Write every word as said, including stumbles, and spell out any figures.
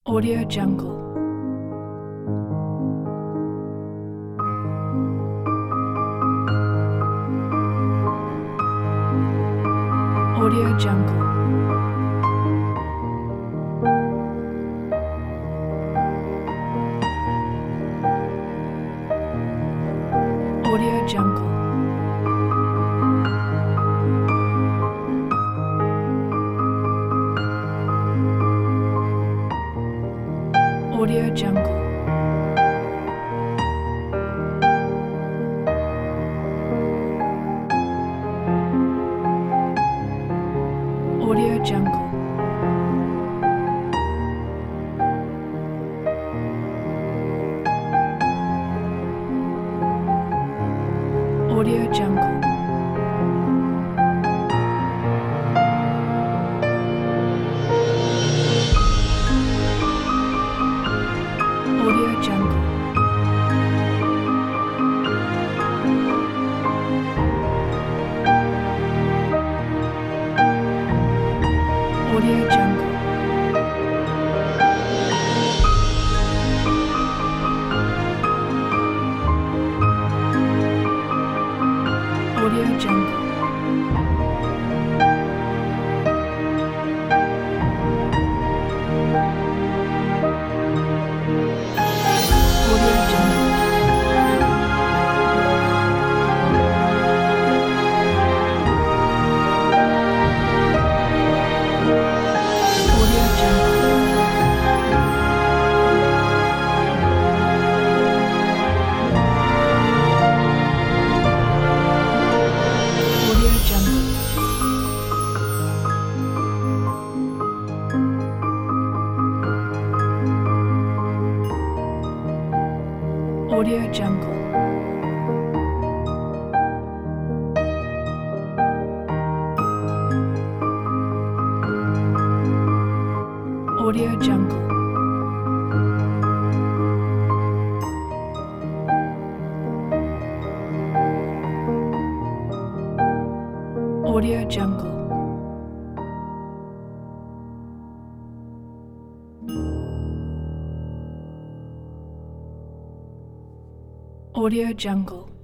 Audio Jungle. Audio Jungle. Audio Jungle. Audio Jungle. Audio Jungle. Audio Jungle. Audio Jungle. Audio Jungle. Audio Jungle. Audio Jungle. Audio Jungle. Audio Jungle. Audio Jungle. Audio Jungle. Audio Jungle.